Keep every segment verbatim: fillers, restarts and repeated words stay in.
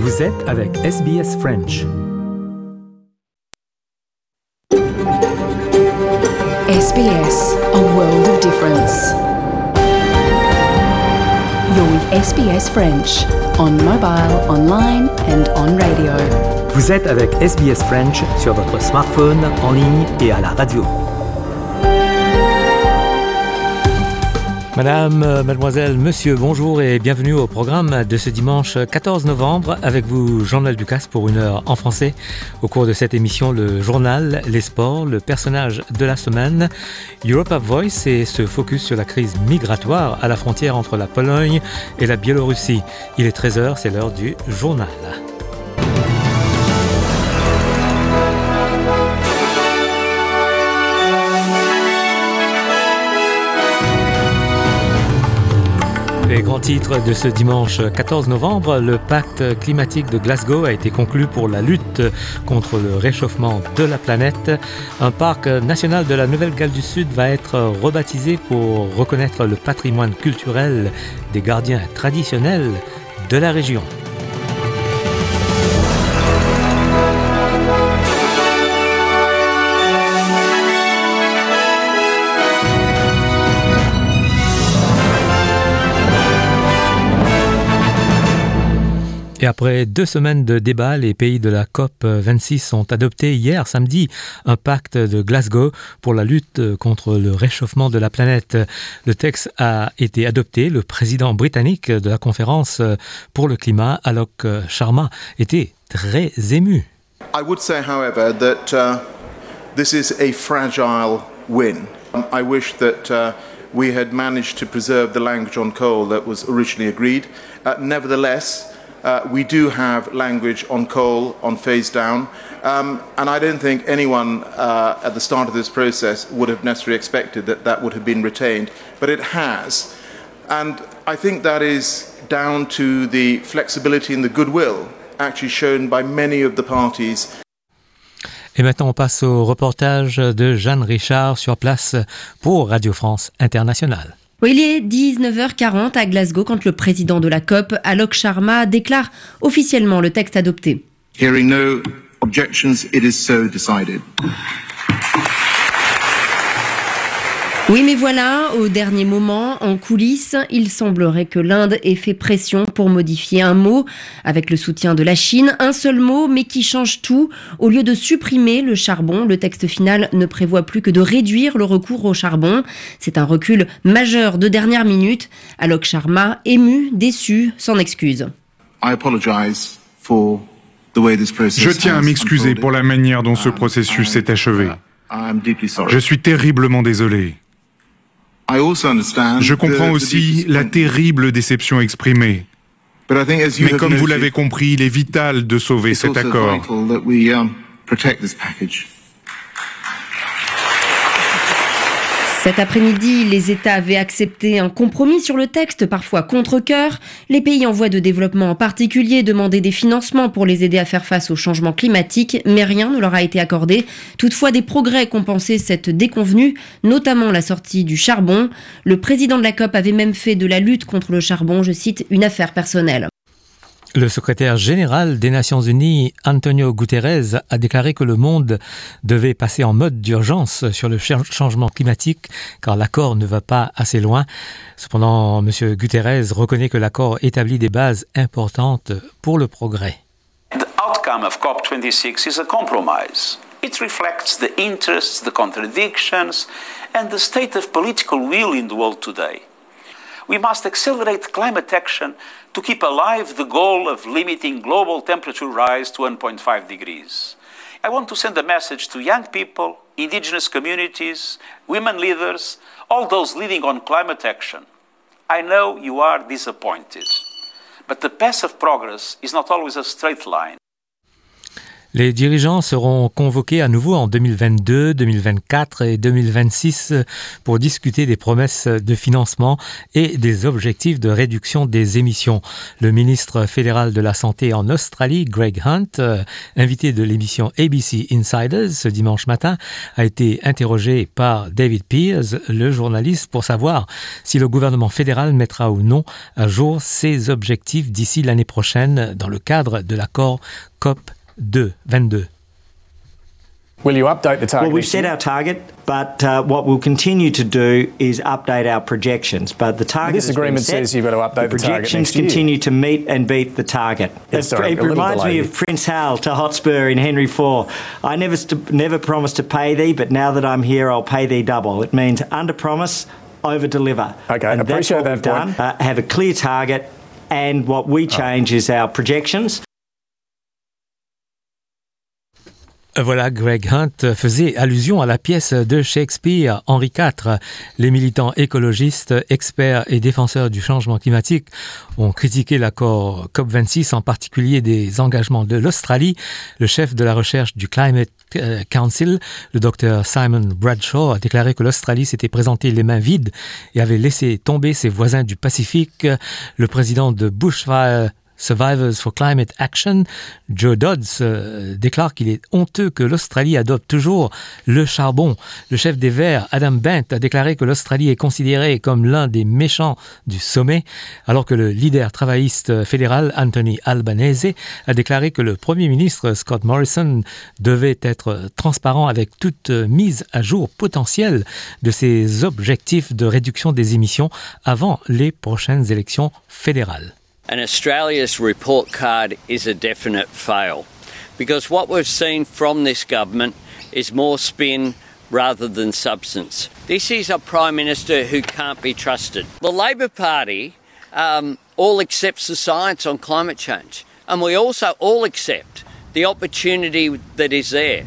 Vous êtes avec S B S French. S B S, a world of difference. You're with S B S French, on mobile, online and on radio. Vous êtes avec S B S French sur votre smartphone, en ligne et à la radio. Madame, mademoiselle, monsieur, bonjour et bienvenue au programme de ce dimanche quatorze novembre. Avec vous, Jean-Noël Ducasse pour une heure en français. Au cours de cette émission, le journal, les sports, le personnage de la semaine, Europa Voice et se focus sur la crise migratoire à la frontière entre la Pologne et la Biélorussie. Il est treize heures, c'est l'heure du journal. Les grands titres de ce dimanche quatorze novembre, le pacte climatique de Glasgow a été conclu pour la lutte contre le réchauffement de la planète. Un parc national de la Nouvelle-Galles du Sud va être rebaptisé pour reconnaître le patrimoine culturel des gardiens traditionnels de la région. Et après deux semaines de débats, les pays de la COP vingt-six ont adopté hier, samedi, un pacte de Glasgow pour la lutte contre le réchauffement de la planète. Le texte a été adopté. Le président britannique de la conférence pour le climat, Alok Sharma, était très ému. I would say, however, that uh, this is a fragile win. Um, I wish that uh, we had managed to preserve the language on coal that was originally agreed. Uh, nevertheless, Uh, we do have language on coal, on phase down, um, and I don't think anyone uh, at the start of this process would have necessarily expected that that would have been retained, but it has. And I think that is down to the flexibility and the goodwill actually shown by many of the parties. Et maintenant, on passe au reportage de Jeanne Richard sur place pour Radio France Internationale. Il est dix-neuf heures quarante à Glasgow quand le président de la COP, Alok Sharma, déclare officiellement le texte adopté. Hearing no objections, it is so decided. Oui, mais voilà, au dernier moment, en coulisses, il semblerait que l'Inde ait fait pression pour modifier un mot, avec le soutien de la Chine. Un seul mot, mais qui change tout. Au lieu de supprimer le charbon, le texte final ne prévoit plus que de réduire le recours au charbon. C'est un recul majeur de dernière minute. Alok Sharma, ému, déçu, s'en excuse. I apologize for the way this process Je tiens à m'excuser pour la manière dont ce processus s'est achevé. Je suis terriblement désolé. Je comprends aussi la terrible déception exprimée. Mais comme vous l'avez compris, il est vital de sauver cet accord. Cet après-midi, les États avaient accepté un compromis sur le texte, parfois contre-cœur. Les pays en voie de développement en particulier demandaient des financements pour les aider à faire face au changement climatique, mais rien ne leur a été accordé. Toutefois, des progrès compensaient cette déconvenue, notamment la sortie du charbon. Le président de la COP avait même fait de la lutte contre le charbon, je cite, une affaire personnelle. Le secrétaire général des Nations Unies, Antonio Guterres, a déclaré que le monde devait passer en mode d'urgence sur le changement climatique car l'accord ne va pas assez loin. Cependant, M. Guterres reconnaît que l'accord établit des bases importantes pour le progrès. The outcome of COP twenty-six is a compromise. It reflects the interests, the contradictions, and the state of political will in the world today. We must accelerate climate action to keep alive the goal of limiting global temperature rise to one point five degrees. I want to send a message to young people, indigenous communities, women leaders, all those leading on climate action. I know you are disappointed, but the path of progress is not always a straight line. Les dirigeants seront convoqués à nouveau en deux mille vingt-deux, deux mille vingt-quatre et deux mille vingt-six pour discuter des promesses de financement et des objectifs de réduction des émissions. Le ministre fédéral de la Santé en Australie, Greg Hunt, invité de l'émission A B C Insiders ce dimanche matin, a été interrogé par David Pearce, le journaliste, pour savoir si le gouvernement fédéral mettra ou non à jour ses objectifs d'ici l'année prochaine dans le cadre de l'accord COP vingt-deux. Will you update the target? Well, we've set our target, but uh, what we'll continue to do is update our projections. But the target this agreement set, says you've got to update the, the target projections continue to meet and beat the target. Yes, it sorry, it reminds me of Prince Hal to Hotspur in Henry the Fourth. I never st- never promised to pay thee, but now that I'm here, I'll pay thee double. It means under promise, over deliver. Okay, and appreciate that's what that we've point. done. Uh, have a clear target, and what we change oh. is our projections. Voilà, Greg Hunt faisait allusion à la pièce de Shakespeare, Henri quatre. Les militants écologistes, experts et défenseurs du changement climatique ont critiqué l'accord COP vingt-six, en particulier des engagements de l'Australie. Le chef de la recherche du Climate Council, le docteur Simon Bradshaw, a déclaré que l'Australie s'était présentée les mains vides et avait laissé tomber ses voisins du Pacifique. Le président de Bushfire Survivors for Climate Action, Joe Dodds, euh, déclare qu'il est honteux que l'Australie adopte toujours le charbon. Le chef des Verts, Adam Bent, a déclaré que l'Australie est considérée comme l'un des méchants du sommet, alors que le leader travailliste fédéral, Anthony Albanese, a déclaré que le premier ministre, Scott Morrison, devait être transparent avec toute mise à jour potentielle de ses objectifs de réduction des émissions avant les prochaines élections fédérales. And Australia's report card is a definite fail, because what we've seen from this government is more spin rather than substance. This is a Prime Minister who can't be trusted. The Labor Party um, all accepts the science on climate change, and we also all accept the opportunity that is there.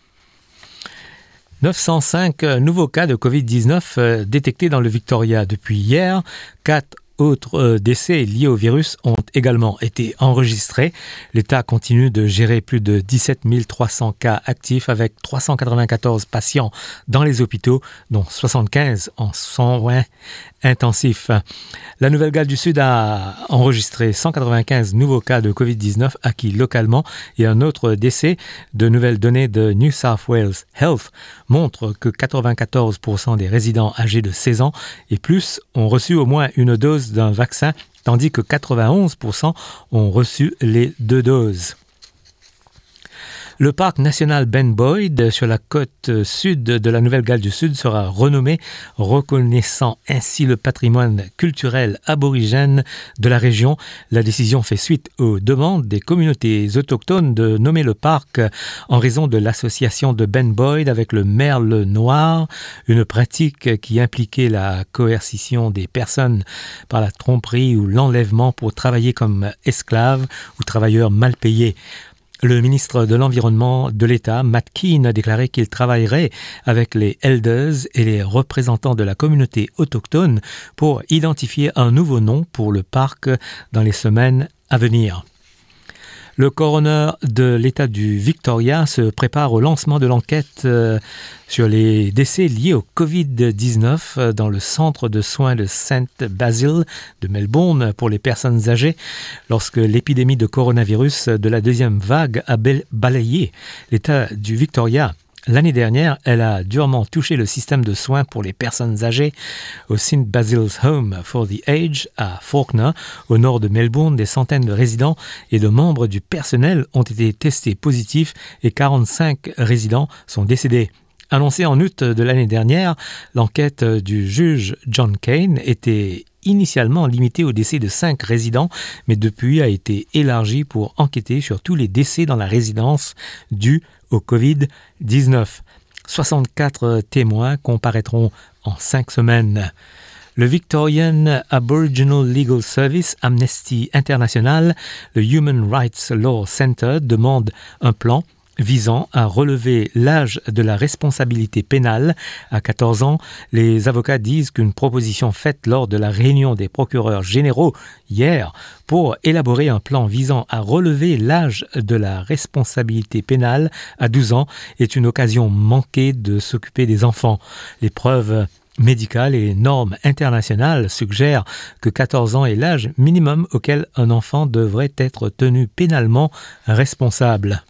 neuf cent cinq nouveaux cas de covid dix-neuf détectés dans le Victoria depuis hier. Quatre autres décès liés au virus ont également été enregistrés. L'État continue de gérer plus de dix-sept mille trois cents cas actifs avec trois cent quatre-vingt-quatorze patients dans les hôpitaux, dont soixante-quinze en soins intensifs. La Nouvelle-Galles du Sud a enregistré cent quatre-vingt-quinze nouveaux cas de covid dix-neuf acquis localement et un autre décès. De nouvelles données de New South Wales Health montrent que quatre-vingt-quatorze pour cent des résidents âgés de seize ans et plus ont reçu au moins une dose d'un vaccin, tandis que quatre-vingt-onze pour cent ont reçu les deux doses. Le parc national Ben Boyd sur la côte sud de la Nouvelle-Galles du Sud sera renommé, reconnaissant ainsi le patrimoine culturel aborigène de la région. La décision fait suite aux demandes des communautés autochtones de nommer le parc en raison de l'association de Ben Boyd avec le merle noir, une pratique qui impliquait la coercition des personnes par la tromperie ou l'enlèvement pour travailler comme esclaves ou travailleurs mal payés. Le ministre de l'Environnement de l'État, Matt Keane, a déclaré qu'il travaillerait avec les elders et les représentants de la communauté autochtone pour identifier un nouveau nom pour le parc dans les semaines à venir. Le coroner de l'État du Victoria se prépare au lancement de l'enquête euh, sur les décès liés au covid dix-neuf dans le centre de soins de Saint Basil de Melbourne pour les personnes âgées, lorsque l'épidémie de coronavirus de la deuxième vague a balayé l'État du Victoria. L'année dernière, elle a durement touché le système de soins pour les personnes âgées au Saint Basil's Home for the Aged à Fawkner, au nord de Melbourne. Des centaines de résidents et de membres du personnel ont été testés positifs et quarante-cinq résidents sont décédés. Annoncée en août de l'année dernière, l'enquête du juge John Kane était initialement limitée au décès de cinq résidents, mais depuis a été élargie pour enquêter sur tous les décès dans la résidence dus au covid dix-neuf. soixante-quatre témoins comparaîtront en cinq semaines. Le Victorian Aboriginal Legal Service, Amnesty International, le Human Rights Law Centre demande un plan visant à relever l'âge de la responsabilité pénale à quatorze ans. Les avocats disent qu'une proposition faite lors de la réunion des procureurs généraux hier pour élaborer un plan visant à relever l'âge de la responsabilité pénale à douze ans est une occasion manquée de s'occuper des enfants. Les preuves médicales et normes internationales suggèrent que quatorze ans est l'âge minimum auquel un enfant devrait être tenu pénalement responsable.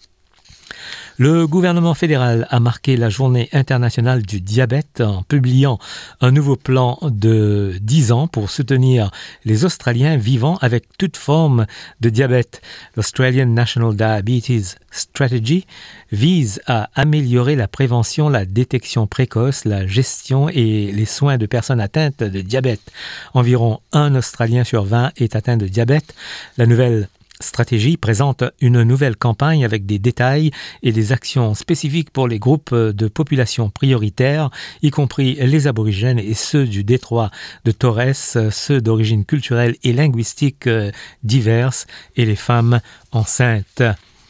Le gouvernement fédéral a marqué la journée internationale du diabète en publiant un nouveau plan de dix ans pour soutenir les Australiens vivant avec toute forme de diabète. L'Australian National Diabetes Strategy vise à améliorer la prévention, la détection précoce, la gestion et les soins de personnes atteintes de diabète. Environ un Australien sur vingt est atteint de diabète. La nouvelle stratégie présente une nouvelle campagne avec des détails et des actions spécifiques pour les groupes de population prioritaires, y compris les aborigènes et ceux du détroit de Torres, ceux d'origine culturelle et linguistique diverses et les femmes enceintes.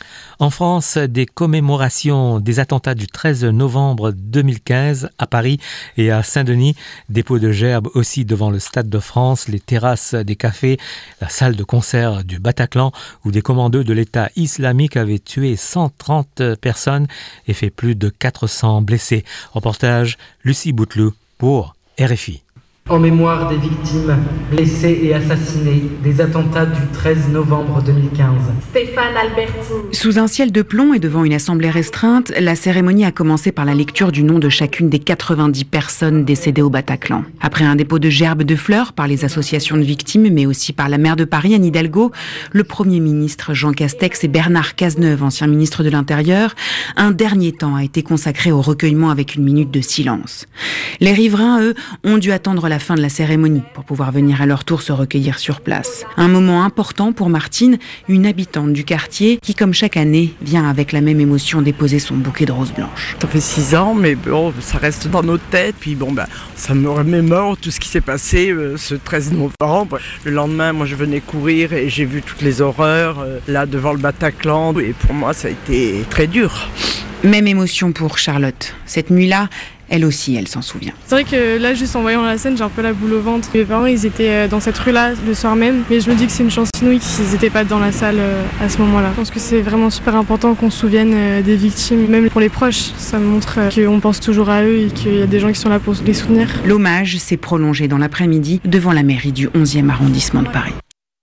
En France, des commémorations des attentats du treize novembre deux mille quinze à Paris et à Saint-Denis, dépôt de gerbes aussi devant le Stade de France, les terrasses des cafés, la salle de concert du Bataclan où des commandos de l'État islamique avaient tué cent trente personnes et fait plus de quatre cents blessés. Reportage Lucie Bouteloup pour R F I. En mémoire des victimes blessées et assassinées des attentats du treize novembre deux mille quinze. Stéphane Albertini. Sous un ciel de plomb et devant une assemblée restreinte, la cérémonie a commencé par la lecture du nom de chacune des quatre-vingt-dix personnes décédées au Bataclan. Après un dépôt de gerbes de fleurs par les associations de victimes, mais aussi par la maire de Paris, Anne Hidalgo, le Premier ministre Jean Castex et Bernard Cazeneuve, ancien ministre de l'Intérieur, un dernier temps a été consacré au recueillement avec une minute de silence. Les riverains, eux, ont dû attendre la fin de la cérémonie pour pouvoir venir à leur tour se recueillir sur place. Un moment important pour Martine, une habitante du quartier qui, comme chaque année, vient avec la même émotion déposer son bouquet de roses blanches. Ça fait six ans, mais bon, ça reste dans nos têtes. Puis bon, bah, ça me remémore tout ce qui s'est passé euh, ce treize novembre. Le lendemain, moi, je venais courir et j'ai vu toutes les horreurs euh, là devant le Bataclan. Et pour moi, ça a été très dur. Même émotion pour Charlotte. Cette nuit-là, elle aussi, elle s'en souvient. C'est vrai que là, juste en voyant la scène, j'ai un peu la boule au ventre. Mes parents, ils étaient dans cette rue-là le soir même, mais je me dis que c'est une chance inouïe qu'ils n'étaient pas dans la salle à ce moment-là. Je pense que c'est vraiment super important qu'on se souvienne des victimes, même pour les proches. Ça montre qu'on pense toujours à eux et qu'il y a des gens qui sont là pour les soutenir. L'hommage s'est prolongé dans l'après-midi devant la mairie du onzième arrondissement de Paris.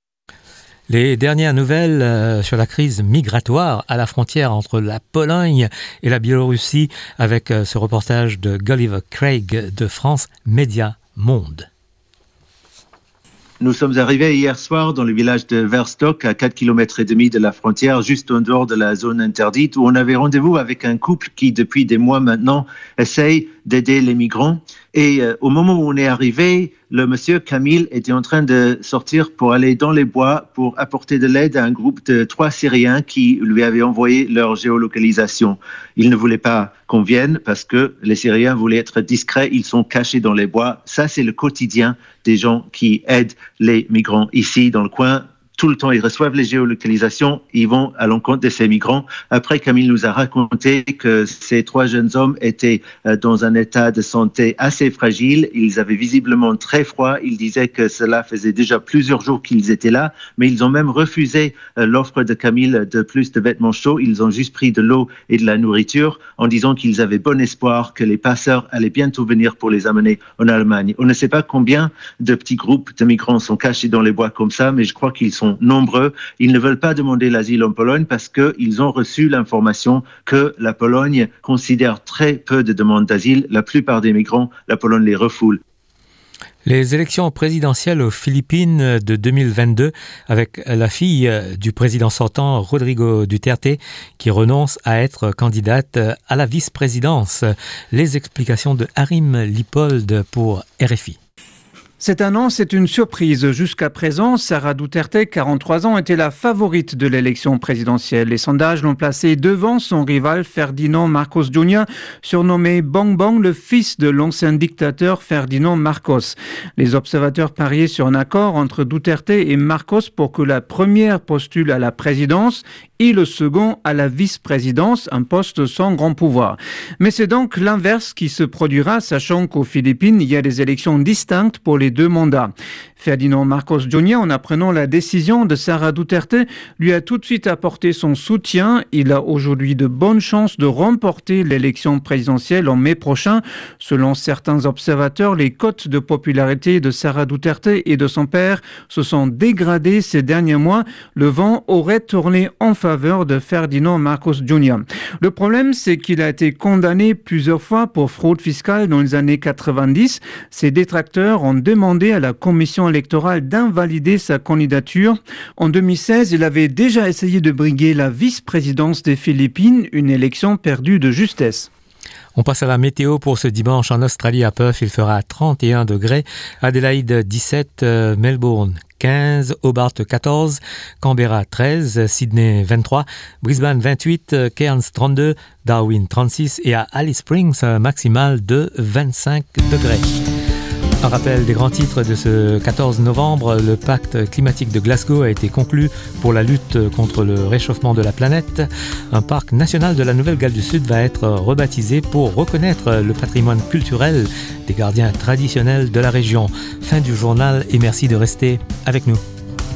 Les dernières nouvelles euh, sur la crise migratoire à la frontière entre la Pologne et la Biélorussie avec euh, ce reportage de Gulliver Craig de France Média Monde. Nous sommes arrivés hier soir dans le village de Verstok, à quatre kilomètres et demi de la frontière, juste en dehors de la zone interdite, où on avait rendez-vous avec un couple qui, depuis des mois maintenant, essaye d'aider les migrants. Et euh, au moment où on est arrivé, le monsieur Camille était en train de sortir pour aller dans les bois pour apporter de l'aide à un groupe de trois Syriens qui lui avaient envoyé leur géolocalisation. Il ne voulait pas qu'on vienne parce que les Syriens voulaient être discrets, ils sont cachés dans les bois. Ça, c'est le quotidien des gens qui aident les migrants ici dans le coin. Tout le temps, ils reçoivent les géolocalisations, ils vont à l'encontre de ces migrants. Après, Camille nous a raconté que ces trois jeunes hommes étaient dans un état de santé assez fragile. Ils avaient visiblement très froid. Il disait que cela faisait déjà plusieurs jours qu'ils étaient là, mais ils ont même refusé l'offre de Camille de plus de vêtements chauds. Ils ont juste pris de l'eau et de la nourriture en disant qu'ils avaient bon espoir que les passeurs allaient bientôt venir pour les amener en Allemagne. On ne sait pas combien de petits groupes de migrants sont cachés dans les bois comme ça, mais je crois qu'ils sont nombreux. Ils ne veulent pas demander l'asile en Pologne parce qu'ils ont reçu l'information que la Pologne considère très peu de demandes d'asile. La plupart des migrants, la Pologne les refoule. Les élections présidentielles aux Philippines de deux mille vingt-deux avec la fille du président sortant Rodrigo Duterte qui renonce à être candidate à la vice-présidence. Les explications de Harim Lipold pour R F I. Cette annonce est une surprise. Jusqu'à présent, Sara Duterte, quarante-trois ans, était la favorite de l'élection présidentielle. Les sondages l'ont placée devant son rival Ferdinand Marcos Junior, surnommé Bang Bang, le fils de l'ancien dictateur Ferdinand Marcos. Les observateurs pariaient sur un accord entre Duterte et Marcos pour que la première postule à la présidence et le second à la vice-présidence, un poste sans grand pouvoir. Mais c'est donc l'inverse qui se produira, sachant qu'aux Philippines, il y a des élections distinctes pour les deux mandats. Ferdinand Marcos Junior, en apprenant la décision de Sara Duterte, lui a tout de suite apporté son soutien. Il a aujourd'hui de bonnes chances de remporter l'élection présidentielle en mai prochain. Selon certains observateurs, les cotes de popularité de Sara Duterte et de son père se sont dégradées ces derniers mois. Le vent aurait tourné en faveur de Ferdinand Marcos Junior Le problème, c'est qu'il a été condamné plusieurs fois pour fraude fiscale dans les années quatre-vingt-dix. Ses détracteurs ont demandé à la commission électorale d'invalider sa candidature. En deux mille seize, il avait déjà essayé de briguer la vice-présidence des Philippines, une élection perdue de justesse. On passe à la météo pour ce dimanche en Australie à Perth. Il fera trente et un degrés. Adélaïde dix-sept, euh, Melbourne quinze, Hobart quatorze, Canberra treize, Sydney vingt-trois, Brisbane vingt-huit, Cairns trente-deux, Darwin trente-six et à Alice Springs, un maximal de vingt-cinq degrés. Un rappel des grands titres de ce quatorze novembre, le pacte climatique de Glasgow a été conclu pour la lutte contre le réchauffement de la planète. Un parc national de la Nouvelle-Galles du Sud va être rebaptisé pour reconnaître le patrimoine culturel des gardiens traditionnels de la région. Fin du journal et merci de rester avec nous.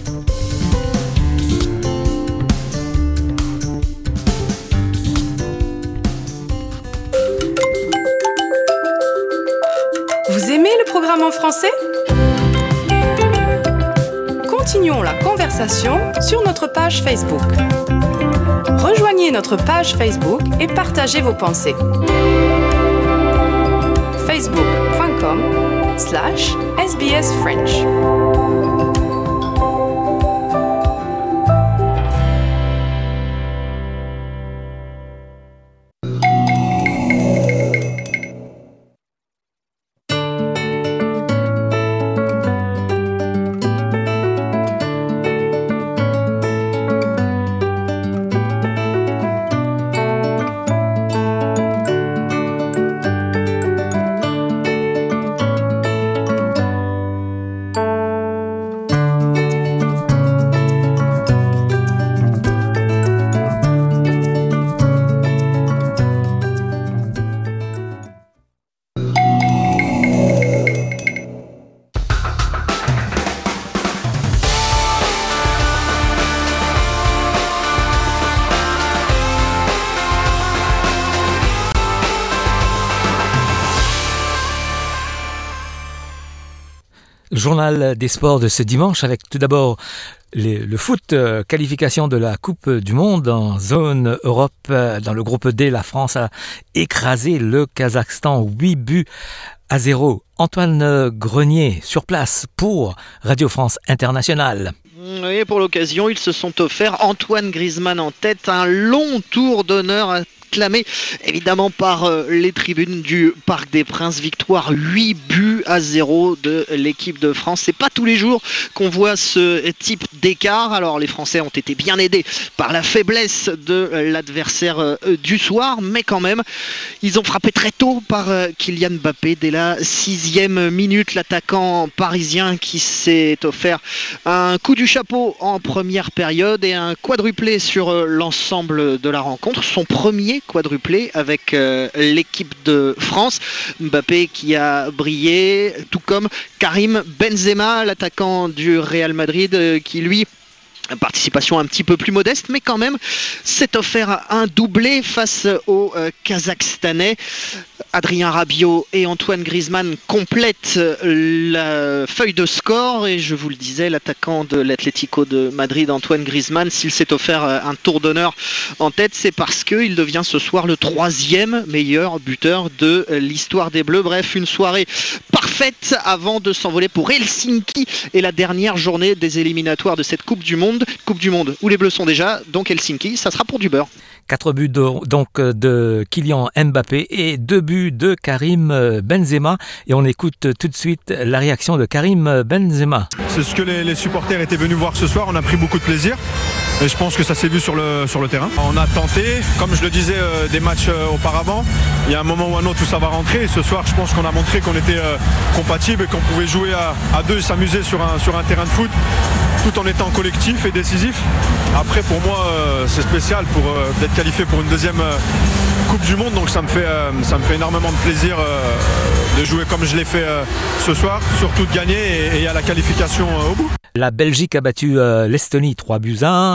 Vous aimez le programme en français ? Continuons la conversation sur notre page Facebook. Rejoignez notre page Facebook et partagez vos pensées. facebook.com slash SBS French. Journal des sports de ce dimanche avec tout d'abord les, le foot, euh, qualification de la Coupe du Monde en zone Europe. Euh, dans le groupe D, la France a écrasé le Kazakhstan huit buts à zéro. Antoine Grenier sur place pour Radio France Internationale. Oui, pour l'occasion, ils se sont offerts, Antoine Griezmann en tête, un long tour d'honneur acclamé évidemment par euh, les tribunes du Parc des Princes. Victoire huit buts à zéro de l'équipe de France. C'est pas tous les jours qu'on voit ce type d'écart. Alors les Français ont été bien aidés par la faiblesse de l'adversaire euh, du soir, mais quand même, ils ont frappé très tôt par euh, Kylian Mbappé dès la sixième minute. L'attaquant parisien qui s'est offert un coup du chapeau en première période et un quadruplé sur euh, l'ensemble de la rencontre. Son premier quadruplé avec euh, l'équipe de France. Mbappé qui a brillé, tout comme Karim Benzema, l'attaquant du Real Madrid, euh, qui lui, participation un petit peu plus modeste, mais quand même s'est offert un doublé face aux euh, Kazakhstanais. Adrien Rabiot et Antoine Griezmann complètent la feuille de score et je vous le disais, l'attaquant de l'Atlético de Madrid, Antoine Griezmann, s'il s'est offert un tour d'honneur en tête, c'est parce qu'il devient ce soir le troisième meilleur buteur de l'histoire des Bleus. Bref, une soirée parfaite parfaite avant de s'envoler pour Helsinki et la dernière journée des éliminatoires de cette Coupe du Monde. Coupe du Monde où les Bleus sont déjà, donc Helsinki, ça sera pour du beurre. Quatre buts de, donc de Kylian Mbappé et deux buts de Karim Benzema. Et on écoute tout de suite la réaction de Karim Benzema. C'est ce que les, les supporters étaient venus voir ce soir. On a pris beaucoup de plaisir. Et je pense que ça s'est vu sur le, sur le terrain. On a tenté, comme je le disais euh, des matchs euh, auparavant, il y a un moment ou un autre où ça va rentrer. Et ce soir, je pense qu'on a montré qu'on était euh, compatibles et qu'on pouvait jouer à, à deux et s'amuser sur un, sur un terrain de foot, tout en étant collectif et décisif. Après, pour moi, euh, c'est spécial pour euh, d'être qualifié pour une deuxième euh, Coupe du Monde. Donc ça me fait, euh, ça me fait énormément de plaisir euh, de jouer comme je l'ai fait euh, ce soir, surtout de gagner et, et à la qualification euh, au bout. La Belgique a battu euh, l'Estonie trois buts à un,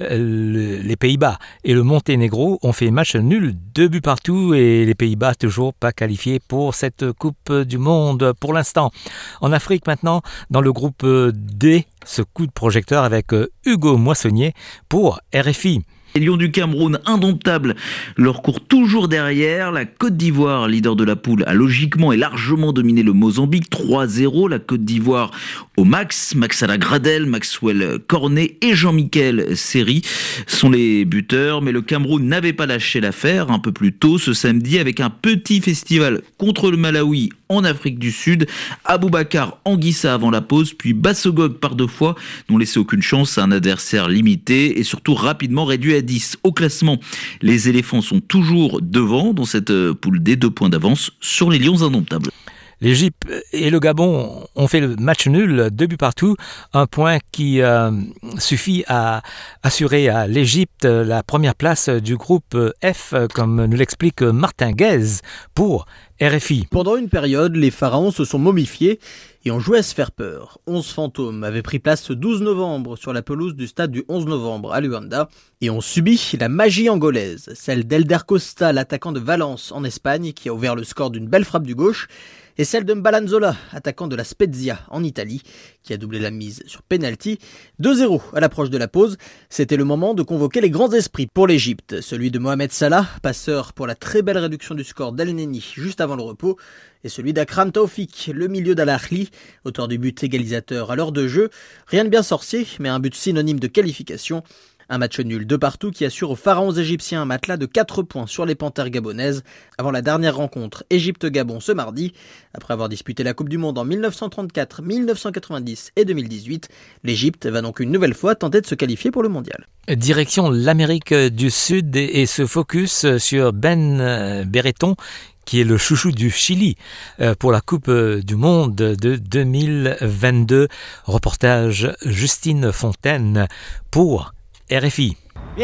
euh, les Pays-Bas et le Monténégro ont fait match nul, deux buts partout et les Pays-Bas toujours pas qualifiés pour cette Coupe du Monde pour l'instant. En Afrique maintenant, dans le groupe D, ce coup de projecteur avec euh, Hugo Moissonnier pour R F I. Les Lions du Cameroun, indomptables, leur courent toujours derrière. La Côte d'Ivoire, leader de la poule, a logiquement et largement dominé le Mozambique. trois zéro, la Côte d'Ivoire au max. Maxala Gradel, Maxwell Cornet et Jean-Michel Seri sont les buteurs. Mais le Cameroun n'avait pas lâché l'affaire un peu plus tôt ce samedi avec un petit festival contre le Malawi en Afrique du Sud. Aboubacar Anguissa avant la pause, puis Bassogog par deux fois, n'ont laissé aucune chance à un adversaire limité et surtout rapidement réduit à dix. Au classement, les éléphants sont toujours devant dans cette poule D, deux points d'avance sur les lions indomptables. L'Égypte et le Gabon ont fait le match nul, deux buts partout, un point qui euh, suffit à assurer à l'Égypte la première place du groupe F, comme nous l'explique Martin Guez pour R F I. Pendant une période, les pharaons se sont momifiés et ont joué à se faire peur. onze fantômes avaient pris place ce douze novembre sur la pelouse du stade du onze novembre à Luanda et ont subi la magie angolaise, celle d'Elder Costa, l'attaquant de Valence en Espagne, qui a ouvert le score d'une belle frappe du gauche, et celle de Mbalanzola, attaquant de la Spezia en Italie, qui a doublé la mise sur penalty. deux zéro à l'approche de la pause. C'était le moment de convoquer les grands esprits pour l'Égypte. Celui de Mohamed Salah, passeur pour la très belle réduction du score d'El Neni juste avant le repos, et celui d'Akram Taoufik, le milieu d'Al Ahly, auteur du but égalisateur à l'heure de jeu. Rien de bien sorcier, mais un but synonyme de qualification. Un match nul de partout qui assure aux pharaons égyptiens un matelas de quatre points sur les panthères gabonaises avant la dernière rencontre Égypte-Gabon ce mardi. Après avoir disputé la Coupe du Monde en mille neuf cent trente-quatre, mille neuf cent quatre-vingt-dix et deux mille dix-huit, l'Égypte va donc une nouvelle fois tenter de se qualifier pour le mondial. Direction l'Amérique du Sud et ce focus sur Ben Brereton, qui est le chouchou du Chili pour la Coupe du Monde de deux mille vingt-deux. Reportage Justine Fontaine pour R F I.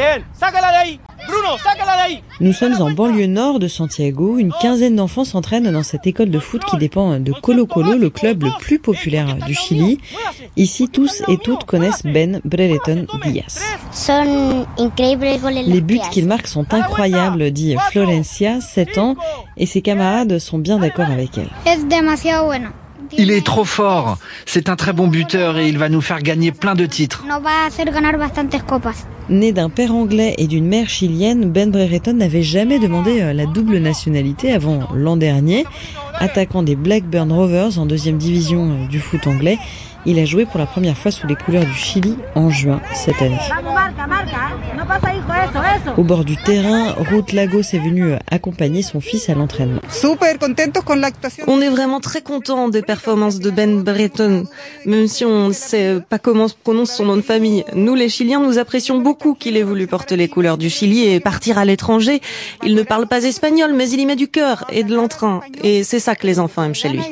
Nous sommes en banlieue nord de Santiago. Une quinzaine d'enfants s'entraînent dans cette école de foot qui dépend de Colo Colo, le club le plus populaire du Chili. Ici, tous et toutes connaissent Ben Brereton Díaz. Les buts qu'il marque sont incroyables, dit Florencia, sept ans, et ses camarades sont bien d'accord avec elle. Il est trop fort. C'est un très bon buteur et il va nous faire gagner plein de titres. Né d'un père anglais et d'une mère chilienne, Ben Brereton n'avait jamais demandé la double nationalité avant l'an dernier. Attaquant des Blackburn Rovers en deuxième division du foot anglais, il a joué pour la première fois sous les couleurs du Chili en juin cette année. Au bord du terrain, Ruth Lagos est venue accompagner son fils à l'entraînement. On est vraiment très contents des performances de Ben Brereton, même si on ne sait pas comment se prononce son nom de famille. Nous, les Chiliens, nous apprécions beaucoup qu'il ait voulu porter les couleurs du Chili et partir à l'étranger. Il ne parle pas espagnol, mais il y met du cœur et de l'entrain. Et c'est ça que les enfants aiment chez lui.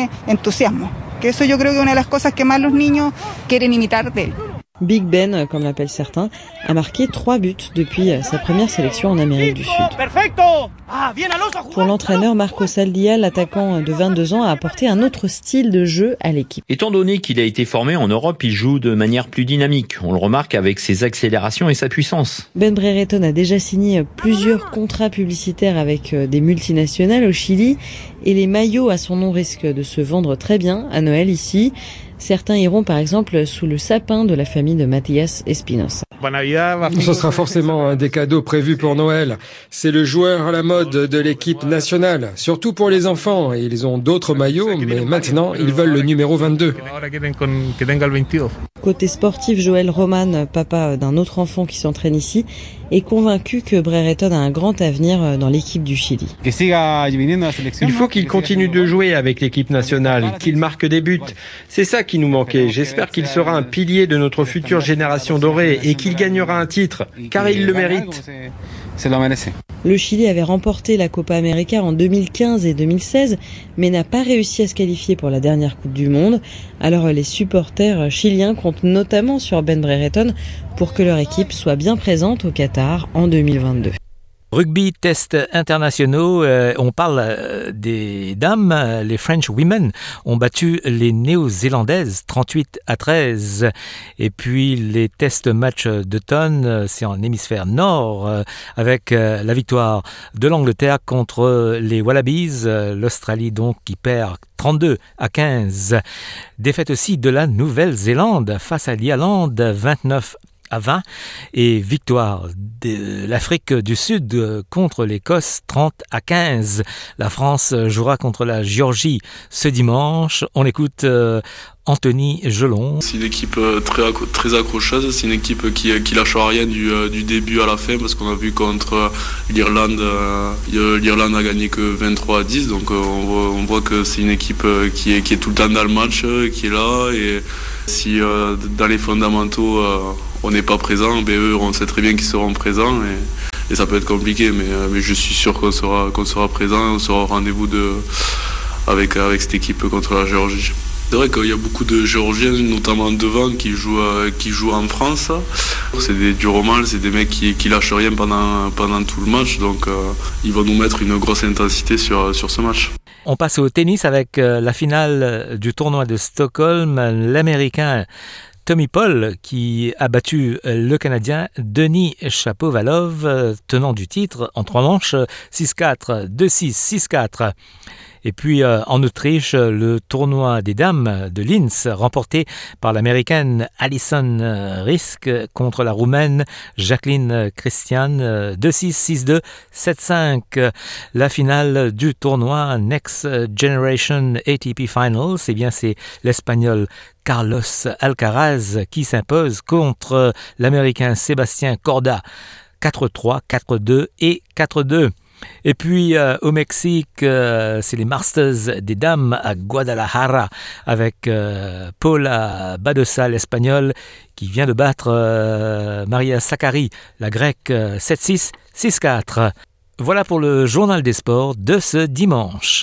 Big Ben, comme l'appellent certains, a marqué trois buts depuis sa première sélection en Amérique du Sud. Pour l'entraîneur Marco Saldia, l'attaquant de vingt-deux ans a apporté un autre style de jeu à l'équipe. Étant donné qu'il a été formé en Europe, il joue de manière plus dynamique. On le remarque avec ses accélérations et sa puissance. Ben Brereton a déjà signé plusieurs contrats publicitaires avec des multinationales au Chili et les maillots à son nom risquent de se vendre très bien à Noël ici. Certains iront par exemple sous le sapin de la famille de Matías Espinosa. Ce sera forcément un des cadeaux prévus pour Noël. C'est le joueur à la mode de l'équipe nationale, surtout pour les enfants. Ils ont d'autres maillots, mais maintenant, ils veulent le numéro vingt-deux. Côté sportif, Joël Roman, papa d'un autre enfant qui s'entraîne ici, est convaincu que Brereton a un grand avenir dans l'équipe du Chili. Il faut qu'il continue de jouer avec l'équipe nationale, qu'il marque des buts. C'est ça qui nous manquait. J'espère qu'il sera un pilier de notre future génération dorée et qu'il gagnera un titre, car il le mérite. Le Chili avait remporté la Copa América en deux mille quinze et deux mille seize, mais n'a pas réussi à se qualifier pour la dernière Coupe du Monde. Alors les supporters chiliens comptent notamment sur Ben Brereton pour que leur équipe soit bien présente au Qatar en deux mille vingt-deux. Rugby, tests internationaux, euh, on parle euh, des dames. Les French Women ont battu les Néo-Zélandaises trente-huit à treize. Et puis les tests matchs d'automne, c'est en hémisphère nord, euh, avec euh, la victoire de l'Angleterre contre les Wallabies, euh, l'Australie donc qui perd trente-deux à quinze. Défaite aussi de la Nouvelle-Zélande face à l'Irlande, vingt-neuf à vingt, et victoire de l'Afrique du Sud contre l'Écosse trente à quinze. La France jouera contre la Géorgie ce dimanche. On écoute euh, Anthony Gelon. C'est une équipe très, très accrocheuse, c'est une équipe qui, qui lâche rien du, du début à la fin, parce qu'on a vu contre l'Irlande, l'Irlande a gagné que vingt-trois à dix, donc on voit, on voit que c'est une équipe qui est, qui est tout le temps dans le match, qui est là, et si euh, dans les fondamentaux euh, on n'est pas présent, ben eux on sait très bien qu'ils seront présents, et, et ça peut être compliqué, mais, mais je suis sûr qu'on sera, qu'on sera présent, on sera au rendez-vous de, avec, avec cette équipe contre la Géorgie. C'est vrai qu'il y a beaucoup de Géorgiens, notamment devant, qui jouent, euh, qui jouent en France. C'est des durs au mal, c'est des mecs qui, qui lâchent rien pendant, pendant tout le match, donc euh, ils vont nous mettre une grosse intensité sur, sur ce match. On passe au tennis avec la finale du tournoi de Stockholm. L'Américain Tommy Paul qui a battu le Canadien Denis Shapovalov, tenant du titre en trois manches, six quatre, deux six, six quatre. Et puis euh, en Autriche, le tournoi des dames de Linz, remporté par l'américaine Alison Risk contre la roumaine Jacqueline Christian, deux six, six deux, sept cinq. La finale du tournoi Next Generation A T P Finals, eh bien c'est l'espagnol Carlos Alcaraz qui s'impose contre l'américain Sébastien Corda, quatre trois, quatre deux et quatre deux. Et puis euh, au Mexique, euh, c'est les Masters des dames à Guadalajara avec euh, Paula Badosa, l'espagnole, qui vient de battre euh, Maria Sakkari, la grecque, euh, sept six, six quatre. Voilà pour le journal des sports de ce dimanche.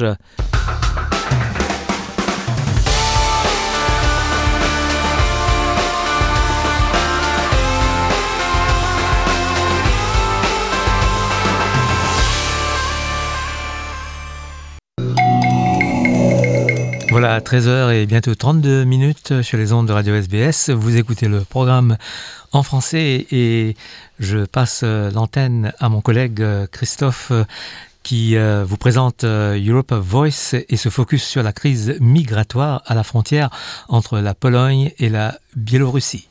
Voilà, treize heures et bientôt trente-deux minutes sur les ondes de Radio S B S. Vous écoutez le programme en français et je passe l'antenne à mon collègue Christophe qui vous présente Europa Voice et se focus sur la crise migratoire à la frontière entre la Pologne et la Biélorussie.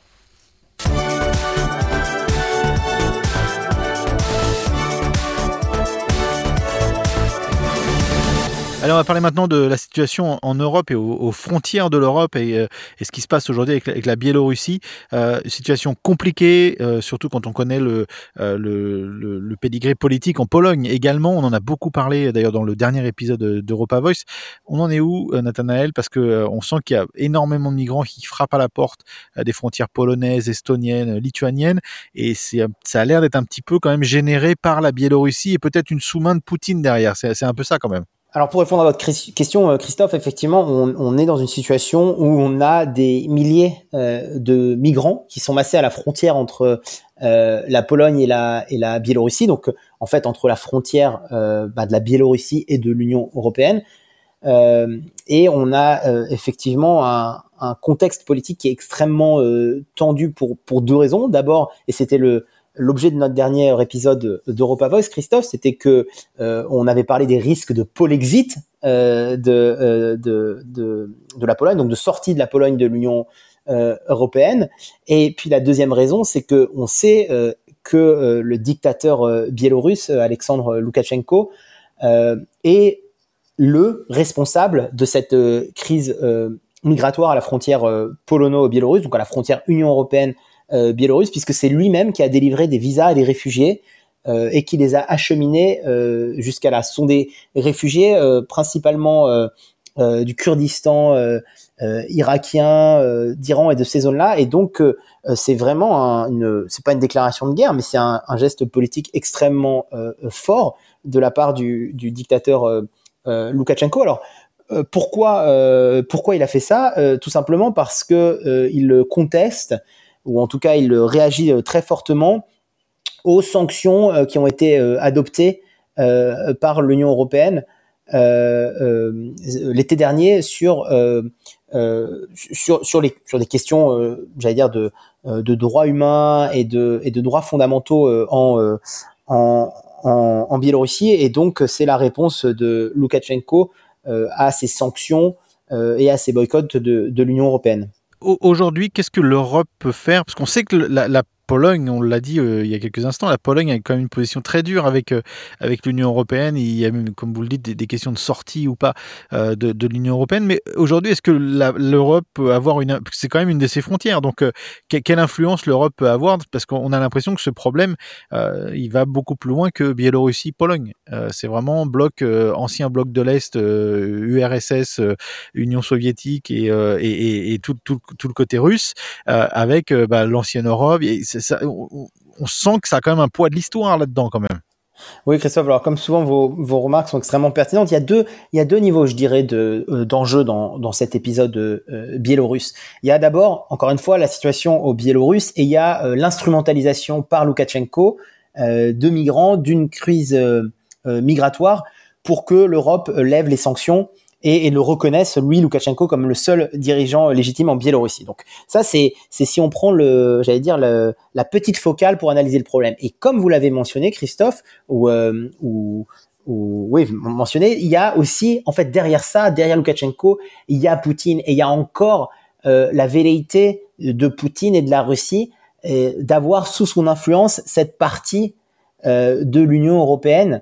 Alors on va parler maintenant de la situation en Europe et aux, aux frontières de l'Europe et, euh, et ce qui se passe aujourd'hui avec, avec la Biélorussie. Euh, situation compliquée, euh, surtout quand on connaît le, euh, le, le, le pédigré politique en Pologne également. On en a beaucoup parlé d'ailleurs dans le dernier épisode d'Europa Voice. On en est où, Nathanaël? Parce que euh, on sent qu'il y a énormément de migrants qui frappent à la porte euh, des frontières polonaises, estoniennes, lituaniennes, et c'est, ça a l'air d'être un petit peu quand même généré par la Biélorussie et peut-être une sous-main de Poutine derrière. C'est, c'est un peu ça quand même. Alors pour répondre à votre question, Christophe, effectivement, on, on est dans une situation où on a des milliers euh, de migrants qui sont massés à la frontière entre euh, la Pologne et la, et la Biélorussie, donc en fait entre la frontière euh, bah, de la Biélorussie et de l'Union européenne. Euh, et on a euh, effectivement un, un contexte politique qui est extrêmement euh, tendu pour, pour deux raisons. D'abord, et c'était le L'objet de notre dernier épisode d'Europa Voice, Christophe, c'était que euh, on avait parlé des risques de polexit euh, de, euh, de de de la Pologne, donc de sortie de la Pologne de l'Union euh, européenne. Et puis la deuxième raison, c'est que on sait euh, que euh, le dictateur euh, biélorusse Alexandre Loukachenko euh, est le responsable de cette euh, crise euh, migratoire à la frontière euh, polono-biélorusse, donc à la frontière Union européenne euh, biélorusse, puisque c'est lui-même qui a délivré des visas à des réfugiés euh, et qui les a acheminés euh, jusqu'à là. Ce sont des réfugiés euh, principalement euh, euh, du Kurdistan euh, euh, irakien, euh, d'Iran et de ces zones-là, et donc euh, c'est vraiment un, une, c'est pas une déclaration de guerre, mais c'est un, un geste politique extrêmement euh, fort de la part du, du dictateur euh, euh, Loukachenko. Alors euh, pourquoi, euh, pourquoi il a fait ça euh, Tout simplement parce que euh, il conteste, ou en tout cas il réagit très fortement aux sanctions euh, qui ont été euh, adoptées euh, par l'Union européenne euh, euh, l'été dernier sur euh, euh, sur sur les sur des questions, euh, j'allais dire de de droits humains et de et de droits fondamentaux euh, en, euh, en en en Biélorussie, et donc c'est la réponse de Loukachenko euh, à ces sanctions euh, et à ces boycotts de de l'Union européenne. Aujourd'hui, qu'est-ce que l'Europe peut faire? Parce qu'on sait que la, la Pologne, on l'a dit euh, il y a quelques instants, la Pologne a quand même une position très dure avec euh, avec l'Union européenne. Il y a même, comme vous le dites, des, des questions de sortie ou pas euh, de, de l'Union européenne. Mais aujourd'hui, est-ce que la, l'Europe peut avoir une... C'est quand même une de ses frontières. Donc, euh, quelle influence l'Europe peut avoir? Parce qu'on a l'impression que ce problème, euh, il va beaucoup plus loin que Biélorussie-Pologne. Euh, c'est vraiment bloc euh, ancien bloc de l'Est, euh, U R S S, euh, Union soviétique et, euh, et, et, et tout, tout, tout le côté russe, euh, avec euh, bah, l'ancienne Europe. Et Ça, on, on sent que ça a quand même un poids de l'histoire là-dedans quand même. Oui, Christophe, alors comme souvent vos, vos remarques sont extrêmement pertinentes. Il y a deux, il y a deux niveaux, je dirais, de, euh, d'enjeux dans, dans cet épisode euh, biélorusse. Il y a d'abord, encore une fois, la situation au Biélorusse, et il y a euh, l'instrumentalisation par Loukachenko euh, de migrants d'une crise euh, euh, migratoire pour que l'Europe lève les sanctions et, et le reconnaisse, lui, Loukachenko, comme le seul dirigeant légitime en Biélorussie. Donc ça, c'est, c'est si on prend le, j'allais dire, le, la petite focale pour analyser le problème. Et comme vous l'avez mentionné, Christophe, ou, euh, ou, ou oui, mentionné, il y a aussi, en fait, derrière ça, derrière Loukachenko, il y a Poutine, et il y a encore euh, la velléité de Poutine et de la Russie euh, d'avoir sous son influence cette partie euh, de l'Union européenne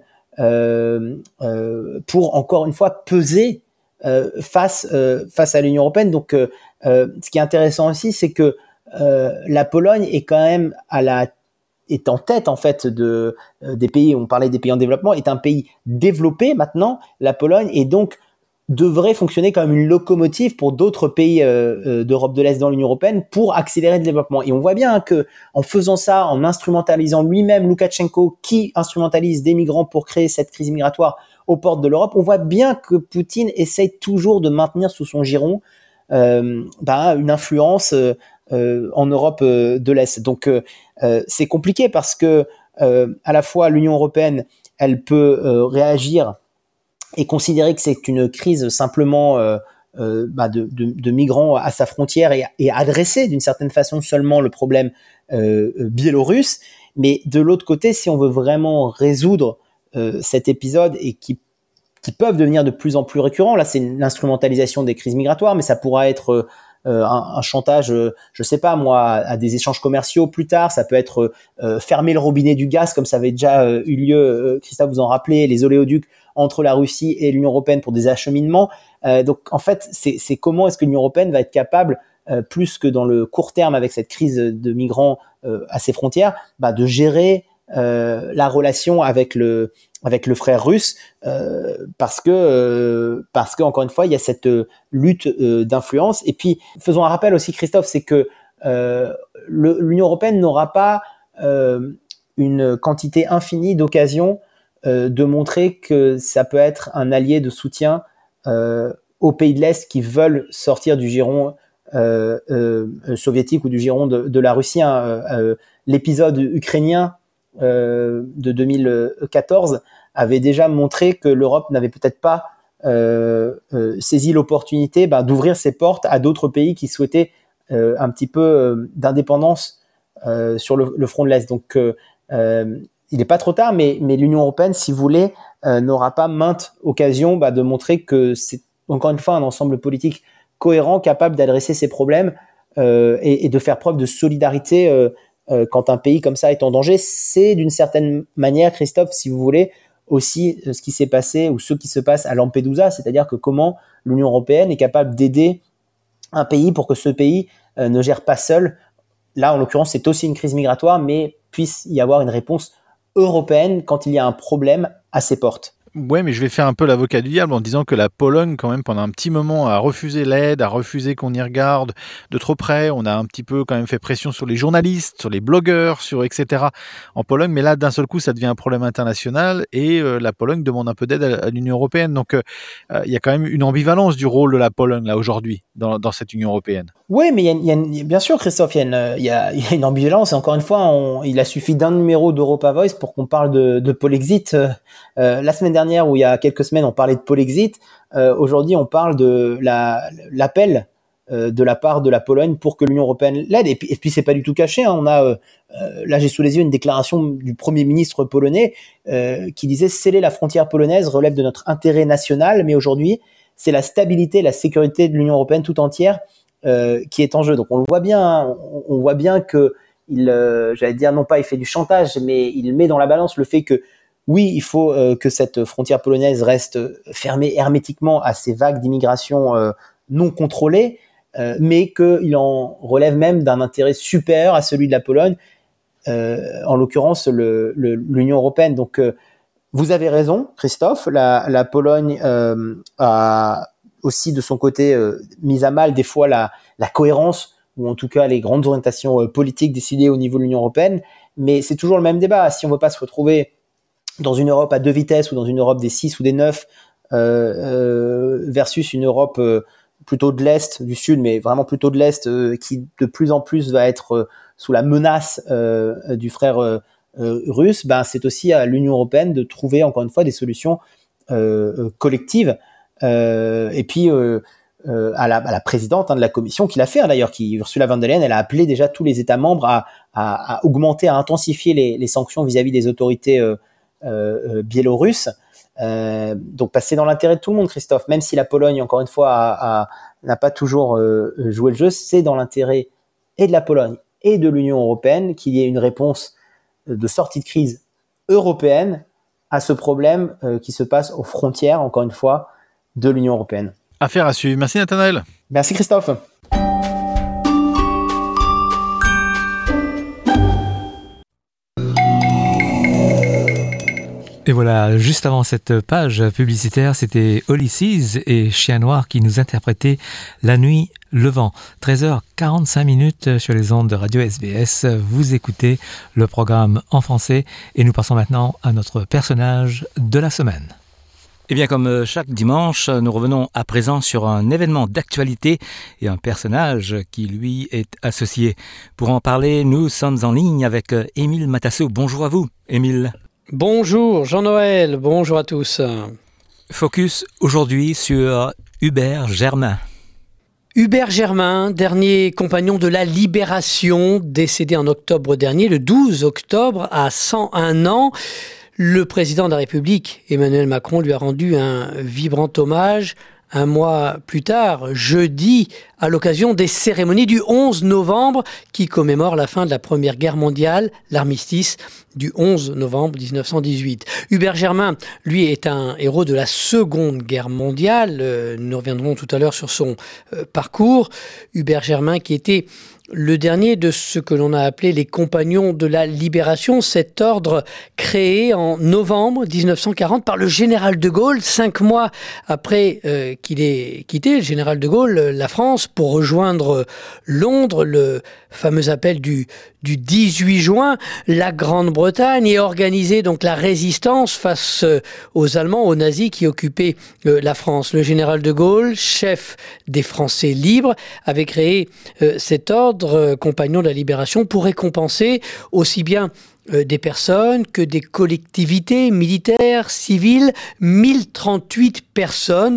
euh, euh, pour, encore une fois, peser Euh, face euh, face à l'Union européenne. Donc, euh, euh, ce qui est intéressant aussi, c'est que euh, la Pologne est quand même à la est en tête en fait de euh, des pays. On parlait des pays en développement, est un pays développé maintenant. La Pologne, et donc devrait fonctionner comme une locomotive pour d'autres pays euh, euh, d'Europe de l'Est dans l'Union européenne pour accélérer le développement. Et on voit bien hein, que en faisant ça, en instrumentalisant lui-même Loukachenko, qui instrumentalise des migrants pour créer cette crise migratoire aux portes de l'Europe, on voit bien que Poutine essaye toujours de maintenir sous son giron euh, bah, une influence euh, euh, en Europe euh, de l'Est. Donc euh, euh, c'est compliqué parce que euh, à la fois l'Union européenne, elle peut euh, réagir et considérer que c'est une crise simplement euh, euh, bah, de, de, de migrants à sa frontière, et, et adresser d'une certaine façon seulement le problème euh, biélorusse. Mais de l'autre côté, si on veut vraiment résoudre Euh, cet épisode, et qui, qui peuvent devenir de plus en plus récurrents. Là, c'est l'instrumentalisation des crises migratoires, mais ça pourra être euh, un, un chantage, euh, je sais pas moi, à, à des échanges commerciaux plus tard. Ça peut être euh, fermer le robinet du gaz, comme ça avait déjà euh, eu lieu, euh, Christophe vous en rappelez, les oléoducs entre la Russie et l'Union européenne pour des acheminements. Euh, donc, en fait, c'est, c'est comment est-ce que l'Union européenne va être capable, euh, plus que dans le court terme avec cette crise de migrants euh, à ses frontières, bah, de gérer Euh, la relation avec le avec le frère russe, euh, parce que euh, parce que encore une fois il y a cette euh, lutte euh, d'influence. Et puis faisons un rappel aussi, Christophe, c'est que euh, le, l'Union européenne n'aura pas euh, une quantité infinie d'occasions euh, de montrer que ça peut être un allié de soutien euh, aux pays de l'Est qui veulent sortir du giron euh, euh, soviétique ou du giron de, de la Russie. Hein. Euh, l'épisode ukrainien Euh, de deux mille quatorze avait déjà montré que l'Europe n'avait peut-être pas euh, euh, saisi l'opportunité bah, d'ouvrir ses portes à d'autres pays qui souhaitaient euh, un petit peu euh, d'indépendance euh, sur le, le front de l'Est. Donc euh, euh, il n'est pas trop tard, mais, mais l'Union européenne, si vous voulez, euh, n'aura pas maintes occasions bah, de montrer que c'est encore une fois un ensemble politique cohérent, capable d'adresser ces problèmes euh, et, et de faire preuve de solidarité euh, euh, quand un pays comme ça est en danger. C'est d'une certaine manière, Christophe, si vous voulez, aussi euh, ce qui s'est passé ou ce qui se passe à Lampedusa, c'est-à-dire que comment l'Union européenne est capable d'aider un pays pour que ce pays euh, ne gère pas seul. Là, en l'occurrence, c'est aussi une crise migratoire, mais puisse y avoir une réponse européenne quand il y a un problème à ses portes. Ouais, mais je vais faire un peu l'avocat du diable en disant que la Pologne, quand même, pendant un petit moment, a refusé l'aide, a refusé qu'on y regarde de trop près. On a un petit peu quand même fait pression sur les journalistes, sur les blogueurs, sur et cetera en Pologne. Mais là, d'un seul coup, ça devient un problème international et euh, la Pologne demande un peu d'aide à, à l'Union européenne. Donc, il euh, y a quand même une ambivalence du rôle de la Pologne là aujourd'hui dans, dans cette Union européenne. Oui, mais il y, y a bien sûr, Christophe, il y a une, il y a, y a une ambivalence. Et encore une fois, on, il a suffi d'un numéro d'Europa Voice pour qu'on parle de, de Polexit. Euh, euh, la semaine dernière, où il y a quelques semaines, on parlait de Polexit. Euh, aujourd'hui, on parle de la, l'appel euh, de la part de la Pologne pour que l'Union européenne l'aide. Et puis, et puis c'est pas du tout caché. Hein. On a, euh, là, j'ai sous les yeux une déclaration du Premier ministre polonais euh, qui disait « Sceller la frontière polonaise relève de notre intérêt national, mais aujourd'hui, c'est la stabilité, la sécurité de l'Union européenne tout entière euh, qui est en jeu. » Donc, on le voit bien. Hein. On, on voit bien que il, euh, j'allais dire non pas il fait du chantage, mais il met dans la balance le fait que oui, il faut euh, que cette frontière polonaise reste fermée hermétiquement à ces vagues d'immigration euh, non contrôlées, euh, mais qu'il en relève même d'un intérêt supérieur à celui de la Pologne, euh, en l'occurrence le, le, l'Union européenne. Donc, euh, vous avez raison, Christophe, la, la Pologne euh, a aussi de son côté euh, mis à mal des fois la, la cohérence, ou en tout cas les grandes orientations euh, politiques décidées au niveau de l'Union européenne, mais c'est toujours le même débat. Si on ne veut pas se retrouver dans une Europe à deux vitesses ou dans une Europe des six ou des neuf euh, euh, versus une Europe euh, plutôt de l'Est, du Sud, mais vraiment plutôt de l'Est, euh, qui de plus en plus va être euh, sous la menace euh, du frère euh, euh, russe, ben, c'est aussi à l'Union européenne de trouver encore une fois des solutions euh, collectives. Euh, et puis euh, euh, à, la, à la présidente hein, de la Commission qui l'a fait, hein, d'ailleurs, qui Ursula von der Leyen, elle a appelé déjà tous les États membres à, à, à augmenter, à intensifier les, les sanctions vis-à-vis des autorités euh, Euh, biélorusse. Euh, donc, c'est dans l'intérêt de tout le monde, Christophe. Même si la Pologne, encore une fois, a, a, n'a pas toujours euh, joué le jeu, c'est dans l'intérêt et de la Pologne et de l'Union européenne qu'il y ait une réponse de sortie de crise européenne à ce problème euh, qui se passe aux frontières, encore une fois, de l'Union européenne. Affaire à suivre. Merci Nathanaël. Merci Christophe. Et voilà, juste avant cette page publicitaire, c'était Ulysses et Chien Noir qui nous interprétaient La Nuit, le Vent. treize heures quarante-cinq minutes sur les ondes de Radio S B S. Vous écoutez le programme en français et nous passons maintenant à notre personnage de la semaine. Eh bien, comme chaque dimanche, nous revenons à présent sur un événement d'actualité et un personnage qui lui est associé. Pour en parler, nous sommes en ligne avec Émile Matasso. Bonjour à vous, Émile. Bonjour Jean-Noël, bonjour à tous. Focus aujourd'hui sur Hubert Germain. Hubert Germain, dernier compagnon de la Libération, décédé en octobre dernier, le douze octobre, à cent un ans. Le président de la République, Emmanuel Macron, lui a rendu un vibrant hommage un mois plus tard, jeudi, à l'occasion des cérémonies du onze novembre qui commémorent la fin de la Première Guerre mondiale, l'armistice du onze novembre dix-neuf cent dix-huit. Hubert Germain, lui, est un héros de la Seconde Guerre mondiale. Euh, nous reviendrons tout à l'heure sur son euh, parcours. Hubert Germain qui était le dernier de ce que l'on a appelé les Compagnons de la Libération, cet ordre créé en novembre dix-neuf cent quarante par le général de Gaulle, cinq mois après euh, qu'il ait quitté, le général de Gaulle, la France, pour rejoindre Londres, le fameux appel du, du dix-huit juin, la Grande-Bretagne, et organiser donc la résistance face aux Allemands, aux nazis qui occupaient euh, la France. Le général de Gaulle, chef des Français libres, avait créé euh, cet ordre euh, compagnon de la libération pour récompenser aussi bien euh, des personnes que des collectivités militaires, civiles, mille trente-huit personnes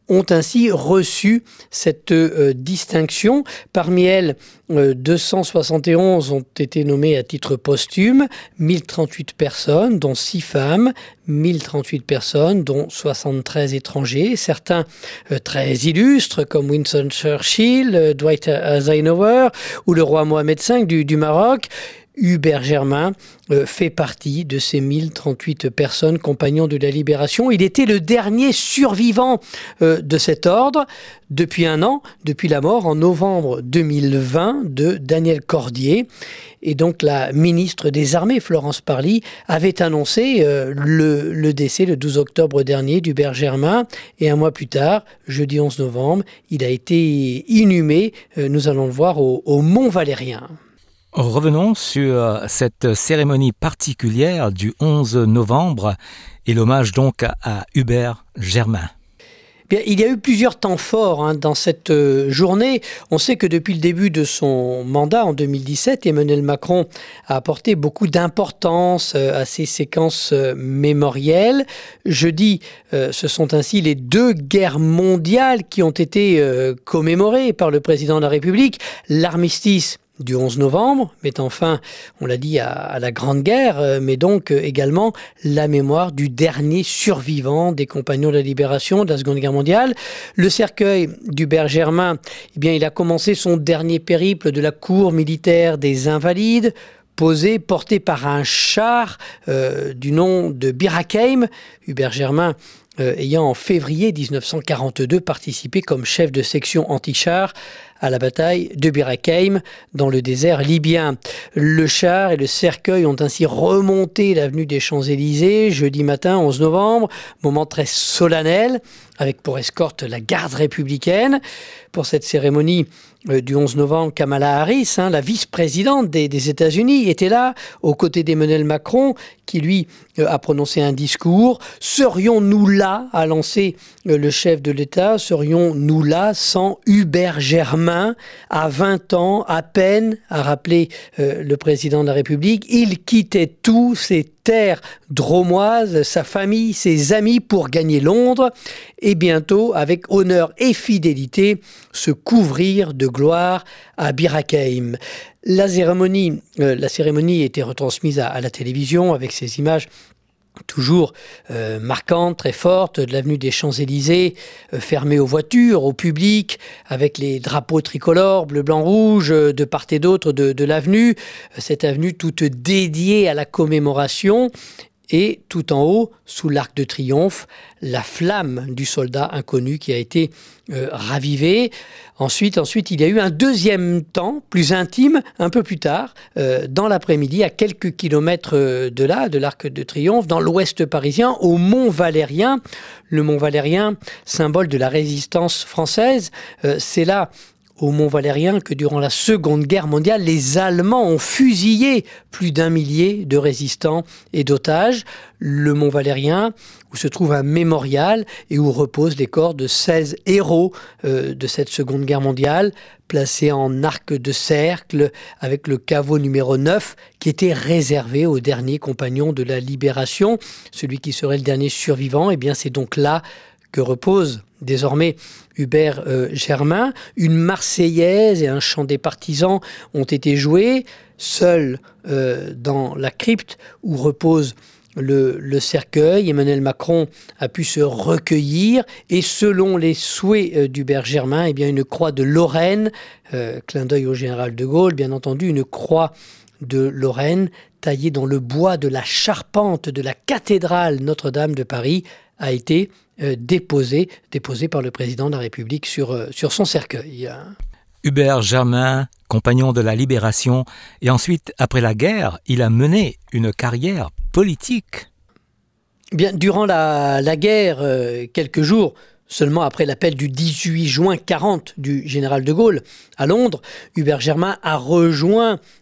ont ainsi reçu cette euh, distinction. Parmi elles, euh, deux cent soixante et onze ont été nommées à titre posthume, mille trente-huit personnes, dont six femmes, mille trente-huit personnes, dont soixante-treize étrangers, certains euh, très illustres comme Winston Churchill, euh, Dwight Eisenhower ou le roi Mohamed cinq du, du Maroc. Hubert Germain euh, fait partie de ces mille trente-huit personnes compagnons de la Libération. Il était le dernier survivant euh, de cet ordre depuis un an, depuis la mort en novembre deux mille vingt de Daniel Cordier. Et donc la ministre des Armées, Florence Parly, avait annoncé euh, le, le décès le douze octobre dernier d'Hubert Germain. Et un mois plus tard, jeudi onze novembre, il a été inhumé, euh, nous allons le voir, au, au Mont-Valérien. Revenons sur cette cérémonie particulière du onze novembre et l'hommage donc à Hubert Germain. Bien, il y a eu plusieurs temps forts hein, dans cette euh, journée. On sait que depuis le début de son mandat en deux mille dix-sept, Emmanuel Macron a apporté beaucoup d'importance euh, à ces séquences euh, mémorielles. Jeudi, euh, ce sont ainsi les deux guerres mondiales qui ont été euh, commémorées par le président de la République. L'armistice du onze novembre, mettant fin, on l'a dit, à, à la Grande Guerre, mais donc euh, également la mémoire du dernier survivant des compagnons de la Libération de la Seconde Guerre mondiale. Le cercueil d'Hubert Germain, eh bien, il a commencé son dernier périple de la cour militaire des Invalides, posé, porté par un char euh, du nom de Bir Hakeim. Hubert Germain euh, ayant en février dix-neuf cent quarante-deux participé comme chef de section anti-char à la bataille de Bir Hakeim dans le désert libyen. Le char et le cercueil ont ainsi remonté l'avenue des Champs-Élysées jeudi matin onze novembre, moment très solennel avec pour escorte la garde républicaine. Pour cette cérémonie euh, du onze novembre, Kamala Harris, hein, la vice-présidente des, des États-Unis, était là aux côtés d'Emmanuel Macron qui lui euh, a prononcé un discours. Serions-nous là, a lancé euh, le chef de l'État, serions-nous là sans Hubert Germain, à vingt ans à peine, a rappelé euh, le président de la République. Il quittait tout, ses terres dromoises, sa famille, ses amis pour gagner Londres et bientôt, avec honneur et fidélité, se couvrir de gloire à Bir Hakeim. La cérémonie, euh, la cérémonie était retransmise à, à la télévision avec ces images toujours euh, marquante, très forte, de l'avenue des Champs-Élysées, euh, fermée aux voitures, au public, avec les drapeaux tricolores, bleu, blanc, rouge, euh, de part et d'autre de, de l'avenue. Euh, cette avenue toute dédiée à la commémoration. Et tout en haut, sous l'arc de triomphe, la flamme du soldat inconnu qui a été euh, ravivée. Ensuite, ensuite, il y a eu un deuxième temps, plus intime, un peu plus tard, euh, dans l'après-midi, à quelques kilomètres de là, de l'Arc de Triomphe, dans l'ouest parisien, au Mont-Valérien. Le Mont-Valérien, symbole de la résistance française, euh, c'est là, au Mont-Valérien, que durant la Seconde Guerre mondiale, les Allemands ont fusillé plus d'un millier de résistants et d'otages. Le Mont-Valérien, où se trouve un mémorial et où reposent les corps de seize héros euh, de cette Seconde Guerre mondiale, placés en arc de cercle avec le caveau numéro neuf qui était réservé aux derniers compagnons de la Libération. Celui qui serait le dernier survivant, eh bien c'est donc là que repose désormais Hubert euh, Germain. Une Marseillaise et un chant des partisans ont été joués, seuls euh, dans la crypte où repose le, le cercueil. Emmanuel Macron a pu se recueillir et selon les souhaits euh, d'Hubert Germain, eh bien une croix de Lorraine, euh, clin d'œil au général de Gaulle, bien entendu, une croix de Lorraine taillée dans le bois de la charpente de la cathédrale Notre-Dame de Paris a été euh, déposée, déposée par le président de la République sur, euh, sur son cercueil. Hubert Germain, compagnon de la Libération, et ensuite, après la guerre, il a mené une carrière politique. Bien, durant la, la guerre, euh, quelques jours seulement après l'appel du dix-huit juin quarante du général de Gaulle à Londres, Hubert Germain a rejoint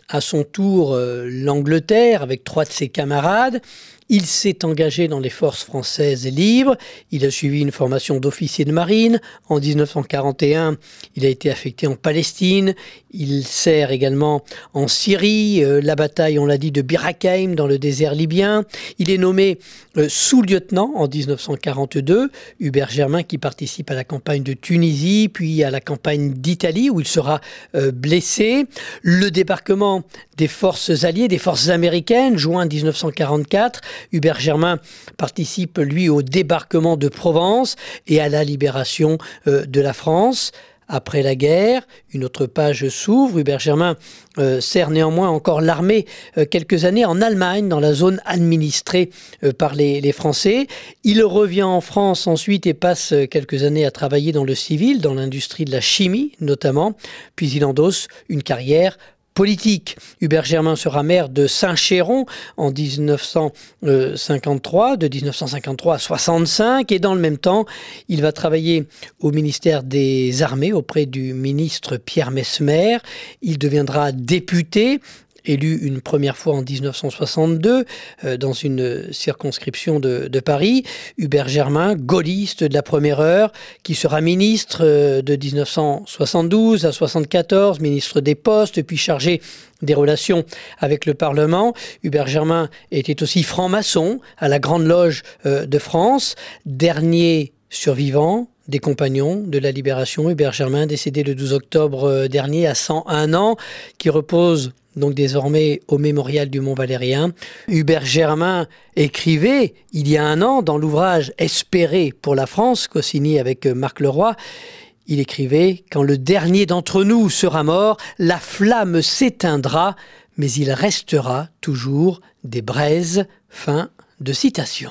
à son tour euh, l'Angleterre avec trois de ses camarades. Il s'est engagé dans les forces françaises libres. Il a suivi une formation d'officier de marine. En dix-neuf cent quarante et un, il a été affecté en Palestine. Il sert également en Syrie, euh, la bataille, on l'a dit, de Bir Hakeim dans le désert libyen. Il est nommé euh, sous-lieutenant en dix-neuf cent quarante-deux. Hubert Germain qui participe à la campagne de Tunisie, puis à la campagne d'Italie où il sera euh, blessé. Le débarquement des forces alliées, des forces américaines, juin dix-neuf cent quarante-quatre. Hubert Germain participe, lui, au débarquement de Provence et à la libération euh, de la France. Après la guerre, une autre page s'ouvre. Hubert Germain euh, sert néanmoins encore l'armée euh, quelques années en Allemagne, dans la zone administrée euh, par les, les Français. Il revient en France ensuite et passe euh, quelques années à travailler dans le civil, dans l'industrie de la chimie notamment. Puis il endosse une carrière politique. Hubert Germain sera maire de Saint-Chéron en dix-neuf cent cinquante-trois, de dix-neuf cent cinquante-trois à soixante-cinq, et dans le même temps, il va travailler au ministère des Armées auprès du ministre Pierre Messmer. Il deviendra député, élu une première fois en dix-neuf cent soixante-deux euh, dans une circonscription de, de Paris. Hubert Germain, gaulliste de la première heure, qui sera ministre euh, de dix-neuf cent soixante-douze à soixante-quatorze, ministre des Postes, puis chargé des relations avec le Parlement. Hubert Germain était aussi franc-maçon à la Grande Loge euh, de France, dernier survivant des compagnons de la Libération. Hubert Germain, décédé le douze octobre dernier à cent un ans, qui repose donc désormais au mémorial du Mont Valérien. Hubert Germain écrivait il y a un an dans l'ouvrage « Espérer pour la France » co-signé avec Marc Leroy. Il écrivait « Quand le dernier d'entre nous sera mort, la flamme s'éteindra, mais il restera toujours des braises. » Fin de citation.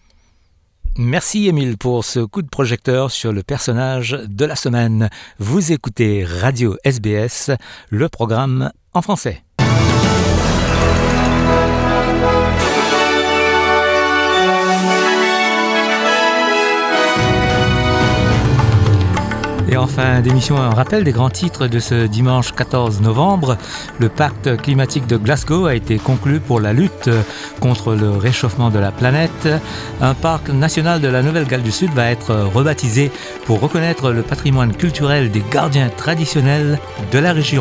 Merci Émile pour ce coup de projecteur sur le personnage de la semaine. Vous écoutez Radio S B S, le programme en français. Et en fin d'émission, un rappel des grands titres de ce dimanche quatorze novembre. Le pacte climatique de Glasgow a été conclu pour la lutte contre le réchauffement de la planète. Un parc national de la Nouvelle-Galles du Sud va être rebaptisé pour reconnaître le patrimoine culturel des gardiens traditionnels de la région.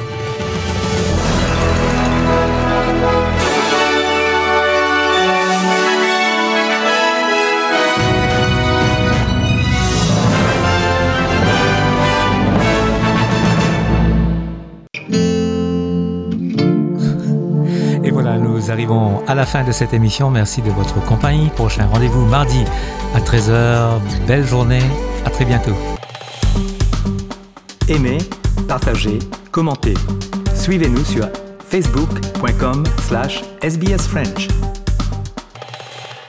Nous arrivons à la fin de cette émission. Merci de votre compagnie. Prochain rendez-vous mardi à treize heures. Belle journée. À très bientôt. Aimez, partagez, commentez. Suivez-nous sur facebook point com slash S B S French.